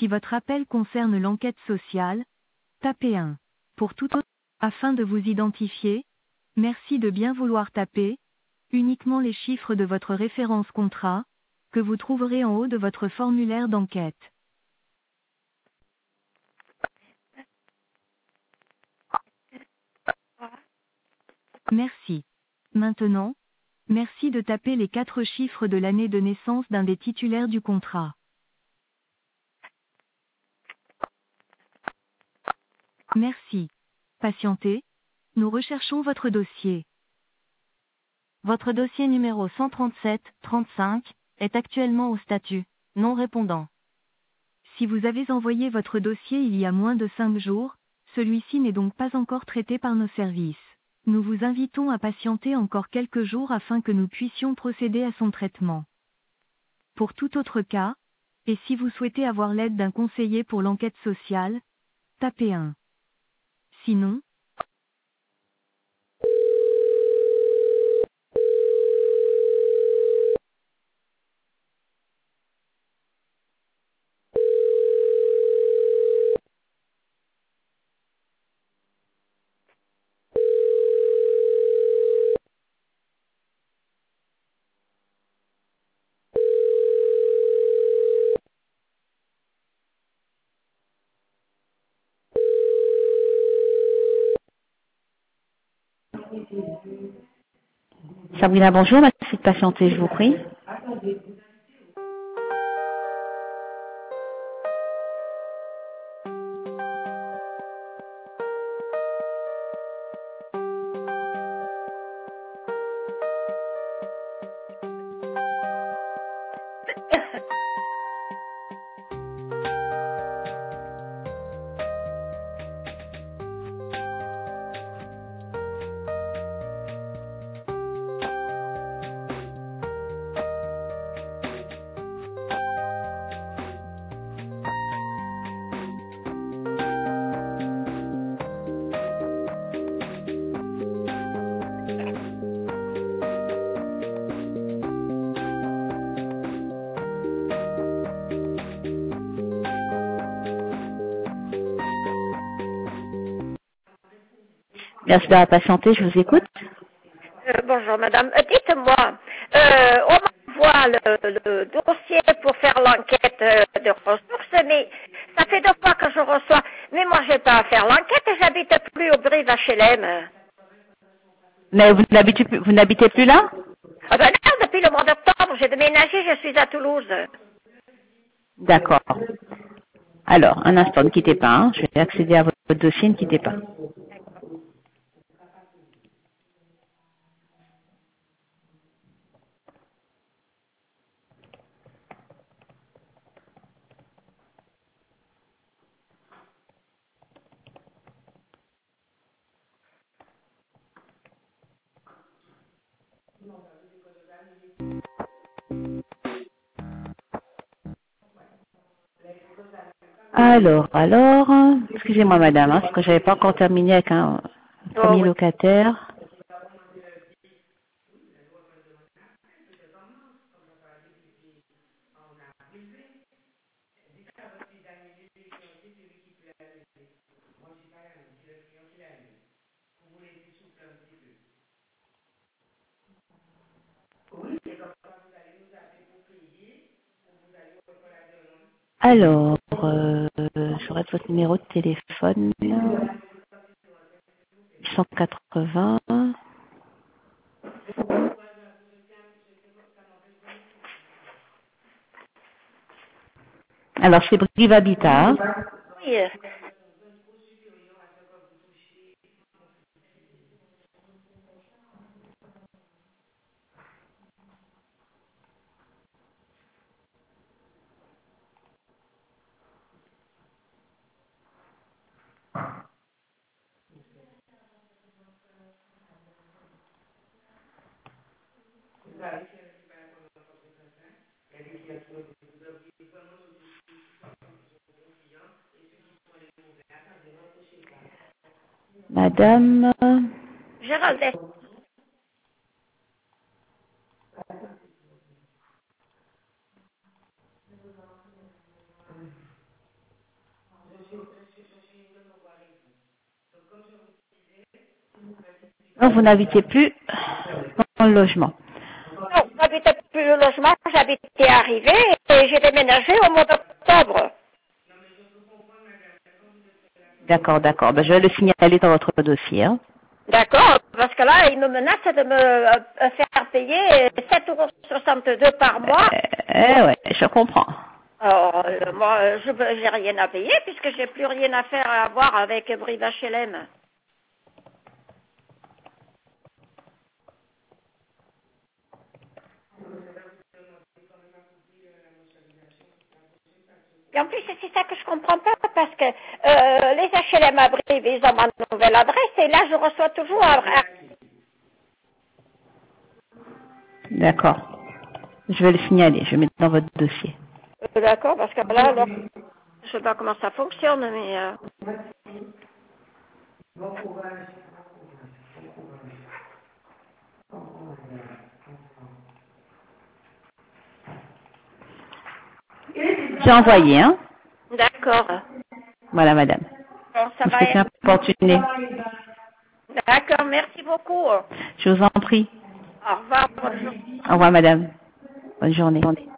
Si votre appel concerne l'enquête sociale, tapez 1. Pour tout autre, afin de vous identifier, merci de bien vouloir taper uniquement les chiffres de votre référence contrat, que vous trouverez en haut de votre formulaire d'enquête. Merci. Maintenant, merci de taper les 4 chiffres de l'année de naissance d'un des titulaires du contrat. Merci. Patientez. Nous recherchons votre dossier. Votre dossier numéro 137-35 est actuellement au statut non répondant. Si vous avez envoyé votre dossier il y a moins de 5 jours, celui-ci n'est donc pas encore traité par nos services. Nous vous invitons à patienter encore quelques jours afin que nous puissions procéder à son traitement. Pour tout autre cas, et si vous souhaitez avoir l'aide d'un conseiller pour l'enquête sociale, tapez 1. Sinon, Sabrina, bonjour, merci de patienter, je vous prie. Merci d'avoir patienté, je vous écoute. Bonjour madame. Dites-moi, on m'envoie le dossier pour faire l'enquête de ressources, mais ça fait 2 fois que je reçois. Mais moi, j'ai pas à faire l'enquête et j'habite plus au Brive HLM. Mais vous n'habitez plus là? Ah ben non, depuis le mois d'octobre, j'ai déménagé, je suis à Toulouse. D'accord. Alors, un instant, ne quittez pas, hein. Je vais accéder à votre dossier, ne quittez pas. Alors, excusez-moi madame, hein, parce que j'avais pas encore terminé avec un Oh premier oui. locataire. Alors, j'aurais votre numéro de téléphone. 180. Alors, c'est Brive Habitat. Hein. Oui. Madame. Gérald. Donc, vous n'habitez plus dans le logement. Non, j'habitais plus le logement, j'habitais arrivé et j'ai déménagé au mois d'octobre. D'accord, d'accord. Ben, je vais le signaler dans votre dossier. Hein. D'accord, parce que là, il me menace de me faire payer 7,62 € par mois. Ouais, je comprends. Alors, moi, je n'ai rien à payer puisque j'ai plus rien à faire à voir avec Brive HLM. Et en plus, c'est ça que je comprends pas parce que les HLM à Brive, ils ont ma nouvelle adresse et là, je reçois toujours un... D'accord. Je vais le signaler. Je vais mettre dans votre dossier. D'accord, parce que là, alors, je sais pas comment ça fonctionne, mais... J'ai envoyé, hein. D'accord. Voilà, madame. Bon, ça Vous va souhaitez être... importuner. D'accord, merci beaucoup. Je vous en prie. Au revoir, bonne journée. Au revoir, madame. Bonne journée.